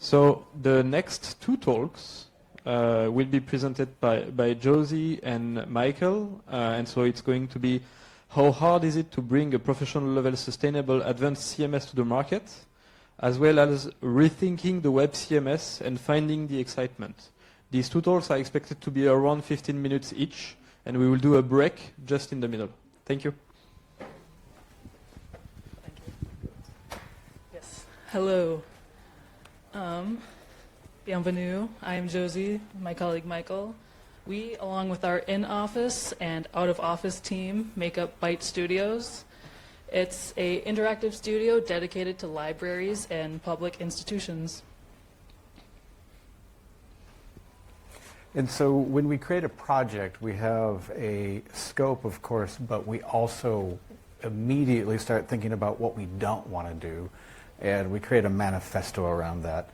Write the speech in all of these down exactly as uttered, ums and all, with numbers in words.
So the next two talks uh, will be presented by, by Josie and Michael, uh, and so it's going to be how hard is it to bring a professional level sustainable advanced C M S to the market, as well as rethinking the web C M S and finding the excitement. These two talks are expected to be around fifteen minutes each, and we will do a break just in the middle. Thank you. Thank you. Yes. Hello. Um, bienvenue. I am Josie, my colleague Michael. We, along with our in-office and out-of-office team, make up Byte Studios. It's an interactive studio dedicated to libraries and public institutions. And so when we create a project, we have a scope, of course, but we also immediately start thinking about what we don't want to do. And we create a manifesto around that.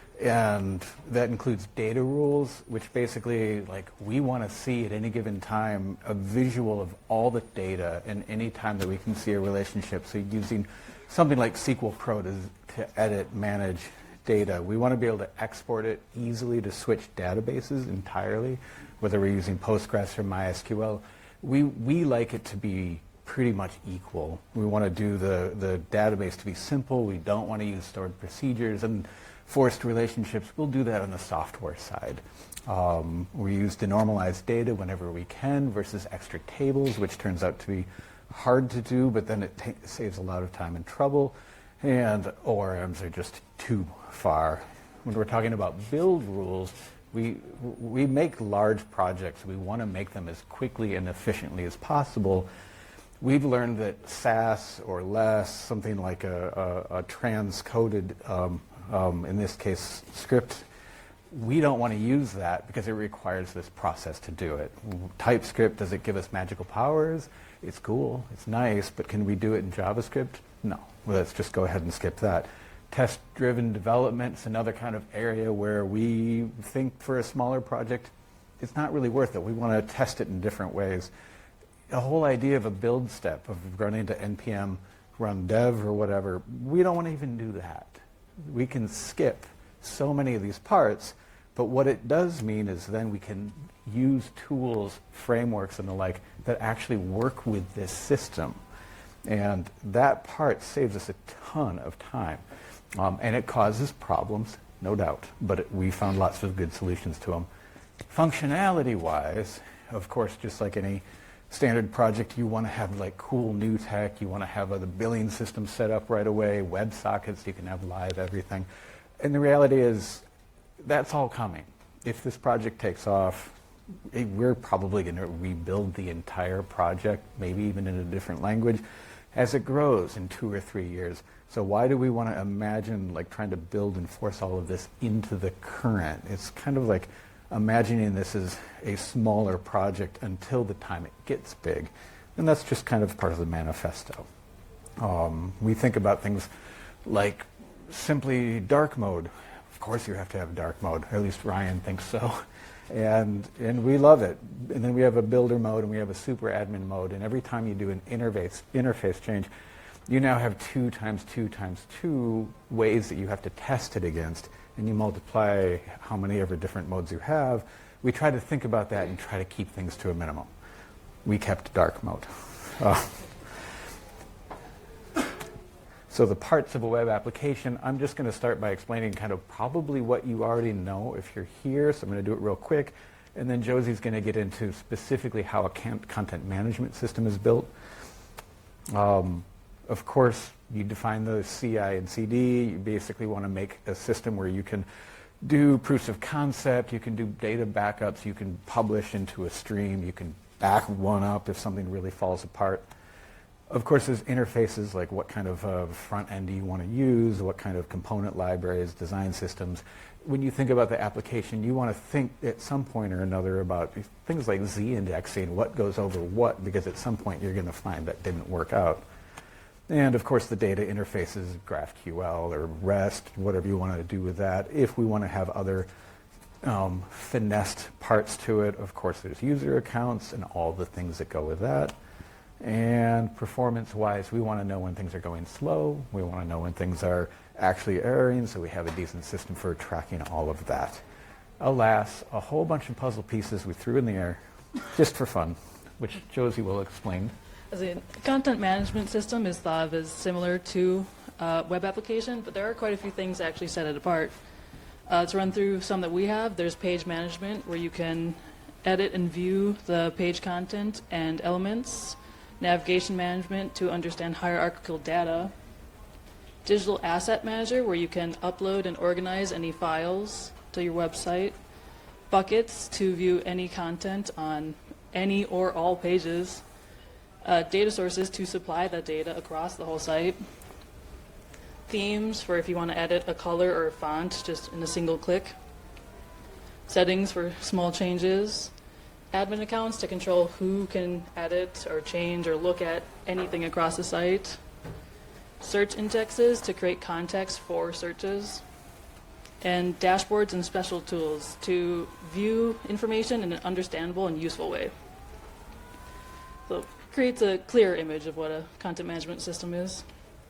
And that includes data rules, which basically, like, we want to see at any given time a visual of all the data and any time that we can see a relationship. So using something like S Q L Pro to, to edit, manage data. We want to be able to export it easily to switch databases entirely, whether we're using Postgres or MySQL. We, we like it to be pretty much equal. We want to do the, the database to be simple. We don't want to use stored procedures and forced relationships. We'll do that on the software side. Um, we use denormalized data whenever we can versus extra tables, which turns out to be hard to do, but then it ta saves a lot of time and trouble. And O R Ms are just too far. When we're talking about build rules, we, we make large projects. We want to make them as quickly and efficiently as possible. We've learned that S A S or less, something like a, a, a transcoded, um, um, in this case, script, we don't want to use that because it requires this process to do it. TypeScript, does it give us magical powers? It's cool, it's nice, but can we do it in JavaScript? No. Well, let's just go ahead and skip that. Test-driven development is another kind of area where we think for a smaller project, it's not really worth it. We want to test it in different ways. The whole idea of a build step, of running to N P M, run dev or whatever, we don't want to even do that. We can skip so many of these parts, but what it does mean is then we can use tools, frameworks, and the like that actually work with this system. And that part saves us a ton of time. Um, and it causes problems, no doubt, but it, we found lots of good solutions to them. Functionality-wise, of course, just like any standard project, you want to have like cool new tech, you want to have uh, the billing system set up right away, web sockets, you can have live everything. And the reality is, that's all coming. If this project takes off, it, we're probably going to rebuild the entire project, maybe even in a different language, as it grows in two or three years. So why do we want to imagine like trying to build and force all of this into the current? It's kind of like imagining this as a smaller project until the time it gets big. And that's just kind of part of the manifesto. Um, we think about things like simply dark mode. Of course you have to have dark mode, at least Ryan thinks so. And, and we love it. And then we have a builder mode and we have a super admin mode. And every time you do an interface, interface change, you now have two times two times two ways that you have to test it against. And you multiply how many ever different modes you have. We try to think about that and try to keep things to a minimum. We kept dark mode. Uh, so the parts of a web application, I'm just going to start by explaining kind of probably what you already know if you're here. So I'm going to do it real quick. And then Josie's going to get into specifically how a content management system is built. Um, of course, you define the C I and C D. You basically want to make a system where you can do proofs of concept, you can do data backups, you can publish into a stream, you can back one up if something really falls apart. Of course, there's interfaces like what kind of uh, front end do you want to use, what kind of component libraries, design systems. When you think about the application, you want to think at some point or another about things like z-indexing, what goes over what, because at some point you're going to find that didn't work out. And of course the data interfaces, GraphQL or REST, whatever you want to do with that. If we want to have other um, finessed parts to it, of course there's user accounts and all the things that go with that. And performance-wise, we want to know when things are going slow. We want to know when things are actually erroring, so we have a decent system for tracking all of that. Alas, a whole bunch of puzzle pieces we threw in the air just for fun, which Josie will explain. As a content management system is thought of as similar to a web application, but there are quite a few things that actually set it apart. Uh, to run through some that we have, there's page management, where you can edit and view the page content and elements. Navigation management to understand hierarchical data. Digital asset manager, where you can upload and organize any files to your website. Buckets to view any content on any or all pages. Uh, data sources to supply that data across the whole site. Themes for if you want to edit a color or a font just in a single click. Settings for small changes. Admin accounts to control who can edit or change or look at anything across the site. Search indexes to create context for searches. And dashboards and special tools to view information in an understandable and useful way. So it creates a clear image of what a content management system is.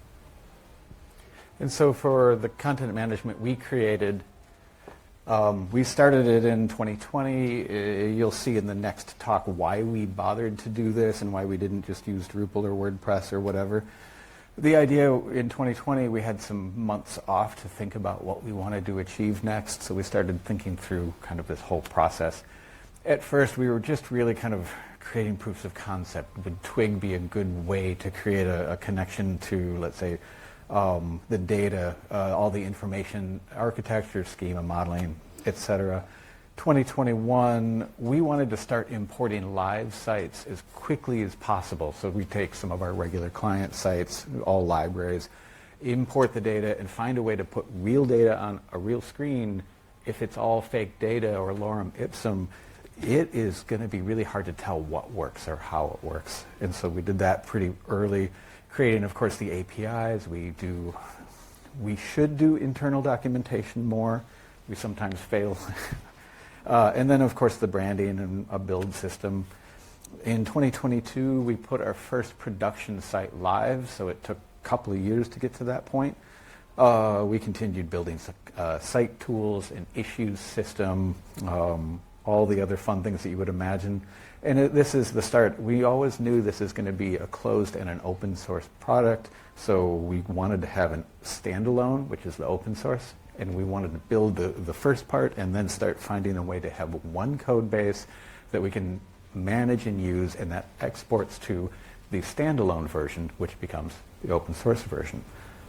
And so for the content management we created, Um, we started it in twenty twenty. Uh, you'll see in the next talk why we bothered to do this and why we didn't just use Drupal or WordPress or whatever. The idea in twenty twenty, we had some months off to think about what we wanted to achieve next, so we started thinking through kind of this whole process. At first, we were just really kind of creating proofs of concept. Would Twig be a good way to create a, a connection to, let's say, Um, the data, uh, all the information, architecture, schema, modeling, et cetera. twenty twenty-one, we wanted to start importing live sites as quickly as possible. So we take some of our regular client sites, all libraries, import the data, and find a way to put real data on a real screen. If it's all fake data or lorem ipsum, it is going to be really hard to tell what works or how it works. And so we did that pretty early. Creating, of course, the A P Is. We do, we should do internal documentation more. We sometimes fail. uh, and then, of course, the branding and a build system. In twenty twenty-two, we put our first production site live, so it took a couple of years to get to that point. Uh, we continued building uh, site tools, an issues system, um, all the other fun things that you would imagine. And it, this is the start. We always knew this is going to be a closed and an open source product, so we wanted to have a standalone, which is the open source, and we wanted to build the, the first part and then start finding a way to have one code base that we can manage and use, and that exports to the standalone version, which becomes the open source version.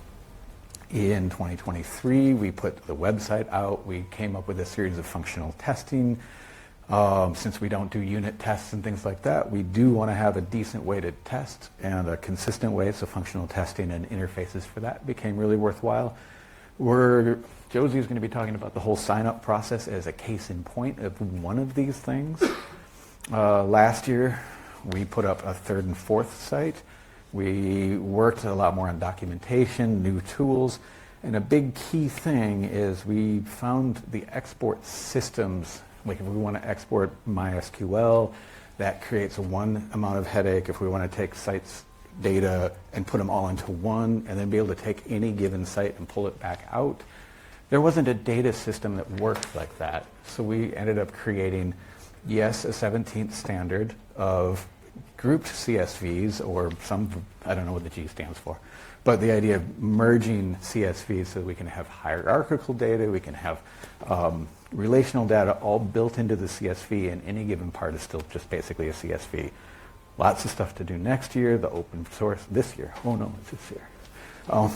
In twenty twenty-three, we put the website out. We came up with a series of functional testing. Um, since we don't do unit tests and things like that, we do want to have a decent way to test and a consistent way, so functional testing and interfaces for that became really worthwhile. We're, Josie is going to be talking about the whole sign-up process as a case in point of one of these things. Uh, last year, we put up a third and fourth site. We worked a lot more on documentation, new tools, and a big key thing is we found the export systems. Like if we want to export MySQL, that creates one amount of headache. If we want to take sites data and put them all into one and then be able to take any given site and pull it back out, there wasn't a data system that worked like that. So we ended up creating, yes, a seventeenth standard of grouped C S Vs, or some, I don't know what the G stands for, but the idea of merging C S Vs so that we can have hierarchical data, we can have um, relational data all built into the C S V, and any given part is still just basically a C S V. Lots of stuff to do next year, the open source this year. Oh no, it's this year. Um,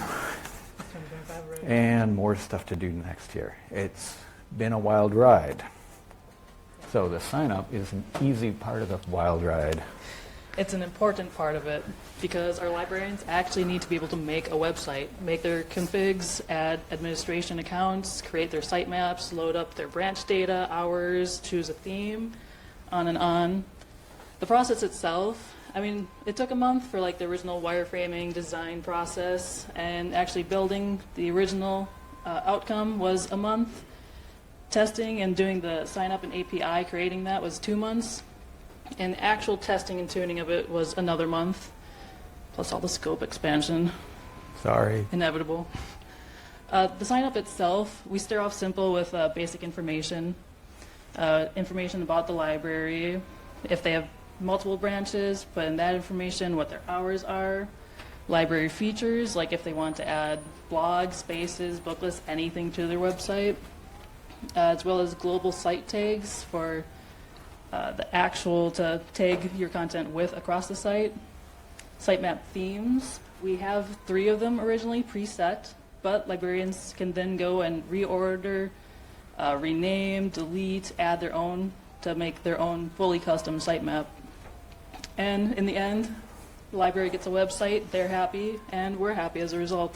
and more stuff to do next year. It's been a wild ride. So the sign up is an easy part of the wild ride. It's an important part of it because our librarians actually need to be able to make a website, make their configs, add administration accounts, create their sitemaps, load up their branch data, hours, choose a theme, on and on. The process itself, I mean, it took a month for like the original wireframing design process, and actually building the original uh, outcome was a month. Testing and doing the sign up and A P I, creating that was two months. And actual testing and tuning of it was another month, plus all the scope expansion, Sorry. inevitable. Uh, the sign-up itself, we start off simple with uh, basic information, uh, information about the library, if they have multiple branches, put in that information, what their hours are, library features, like if they want to add blogs, spaces, book lists, anything to their website, uh, as well as global site tags for uh, the actual to tag your content with across the site. Sitemap themes, we have three of them originally preset, but librarians can then go and reorder, uh, rename, delete, add their own to make their own fully custom sitemap. And in the end, the library gets a website, they're happy, and we're happy as a result.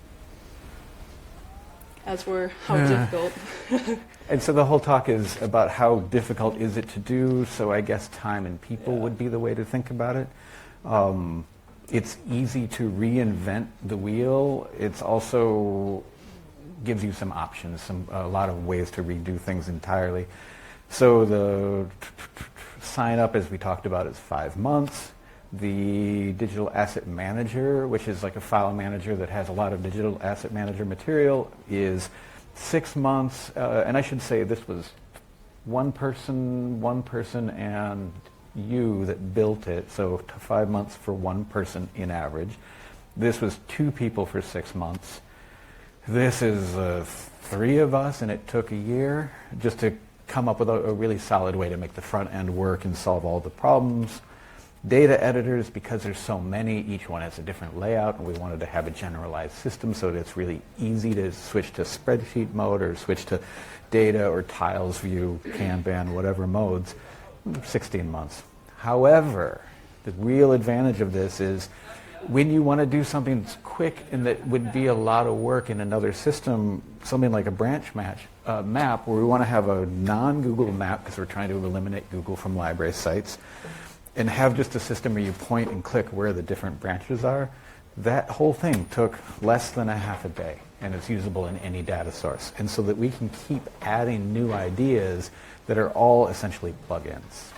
As for how Yeah. difficult. And so the whole talk is about how difficult is it to do, so I guess time and people Yeah. would be the way to think about it. Um, it's easy to reinvent the wheel. It's also gives you some options, some a lot of ways to redo things entirely. So the sign up, as we talked about, is five months. The digital asset manager, which is like a file manager that has a lot of digital asset manager material, is six months. Uh, and I should say this was one person, one person and you that built it. So t- five months for one person in average. This was two people for six months. This is uh, three of us, and it took a year just to come up with a, a really solid way to make the front end work and solve all the problems. Data editors, because there's so many, each one has a different layout, and we wanted to have a generalized system so that it's really easy to switch to spreadsheet mode or switch to data or tiles view, Kanban, whatever modes, sixteen months. However, the real advantage of this is when you want to do something that's quick and that would be a lot of work in another system, something like a branch match, uh, map, where we want to have a non-Google map because we're trying to eliminate Google from library sites, and have just a system where you point and click where the different branches are, that whole thing took less than a half a day, and it's usable in any data source. And so that we can keep adding new ideas that are all essentially plugins.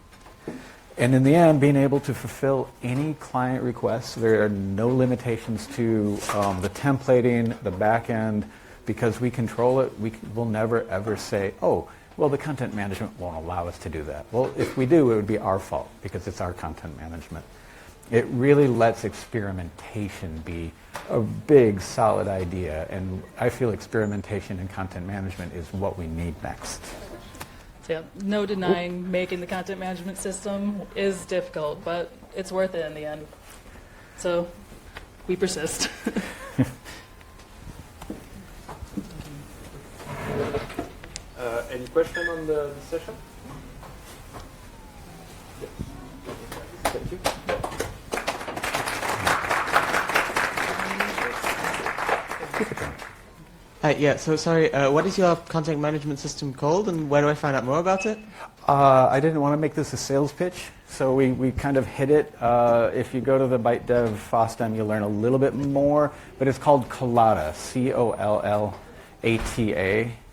And in the end, being able to fulfill any client requests. There are no limitations to um, the templating, the back end, because we control it. We will never ever say, oh, well, the content management won't allow us to do that. Well, if we do, it would be our fault because it's our content management. It really lets experimentation be a big, solid idea, and I feel experimentation in content management is what we need next. So yeah, no denying making the content management system is difficult, but it's worth it in the end. So we persist. Uh, any question on the, the session? Yes. Thank you. Hi, yeah, so sorry, uh, what is your content management system called, and where do I find out more about it? Uh, I didn't want to make this a sales pitch, so we, we kind of hit it. Uh, if you go to the ByteDev FOSDEM, you'll learn a little bit more, but it's called Collata, C O L L A T A.